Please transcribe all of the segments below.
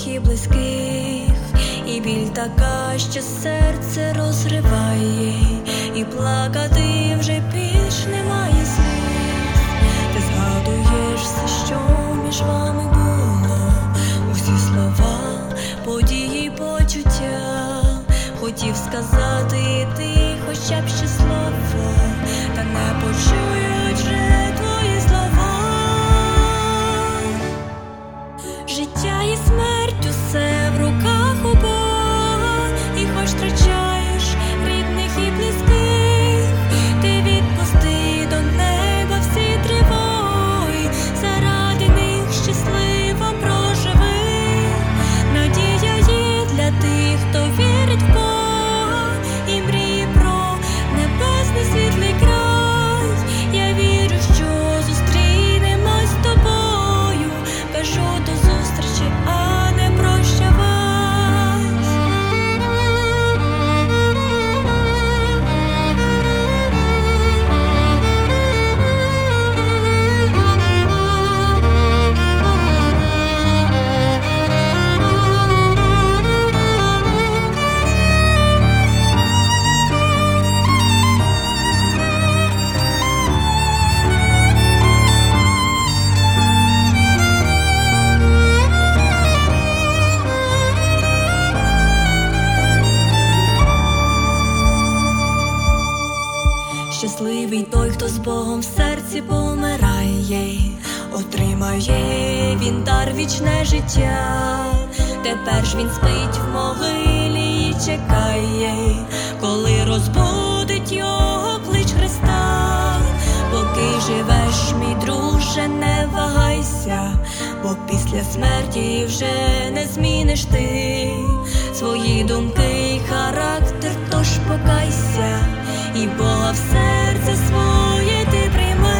рідних і близьких, і біль така, що серце розриває, і плакати вже більш немає сліз. Ти згадуєш все, що між вами було, усі слова, події, почуття. Хотів сказати ти хоча б ще слово, та не почують вже твої слова. Життя і смерть, усе в руках у Бога, і хоч втрачаєш рідних і близьких, ти відпусти до неба всі тривоги, заради них щасливо проживи. Надія є для тих, хто вірить в Бога, і мріє про небесний світлий край. Я вірю, що зустрінемось з тобою, кажу до зустрічі, а не прощавай. Щасливий той, хто з Богом в серці помирає, отримає він дар вічне життя. Тепер ж він спить в могилі і чекає, коли розбудить його клич Христа. Поки живеш, мій друже, не вагайся, бо після смерті вже не зміниш ти свої думки і характер, тож покайся, і Бога в серце своє ти прийми.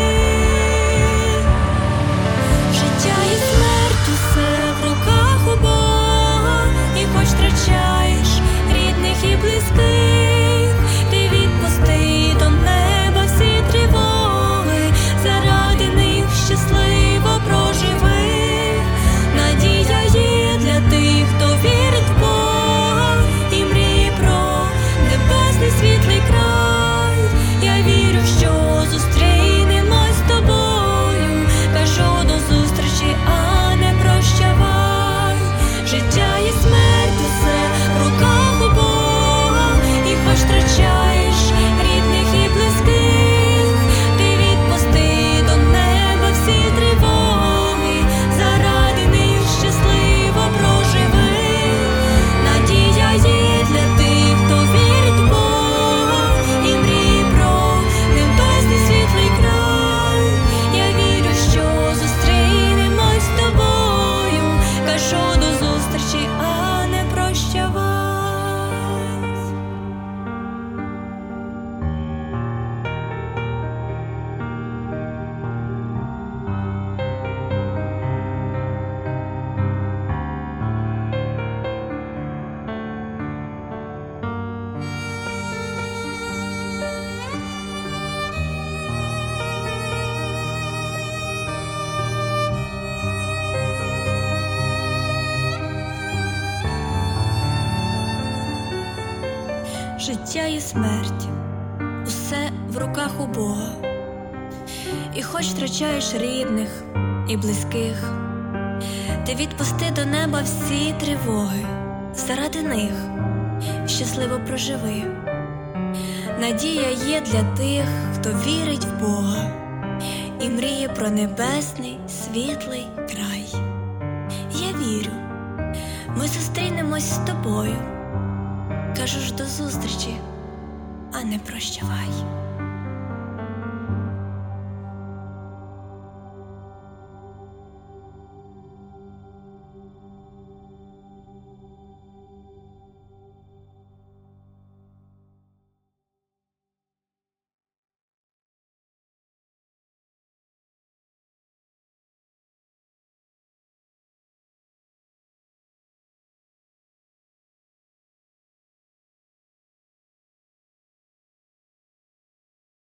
Життя і смерть, усе в руках у Бога, і хоч втрачаєш рідних і близьких, ти відпусти до неба всі тривоги, заради них щасливо проживи. Надія є для тих, хто вірить в Бога, і мріє про небесний світлий край. Я вірю, що зустрінемось з тобою, кажу до зустрічі, а не прощавай. Життя і смерть, усе в руках у Бога, і хоч втрачаєш рідних і близьких, ти відпусти до неба всі тривоги, заради них щасливо проживи. Надія є для тих, хто вірить в Бога, і мріє про небесний світлий край. Я вірю, що зустрінемось з тобою, кажу до зустрічі, а не прощавай. Життя і смерть, усе в руках у Бога, і хоч втрачаєш рідних і близьких, ти відпусти до неба всі тривоги, заради них щасливо проживи. Надія є для тих, хто вірить в Бога, і мріє про небесний світлий край. Я вірю, ми зустрінемось з тобою, кажу ж до зустрічі, а не прощавай.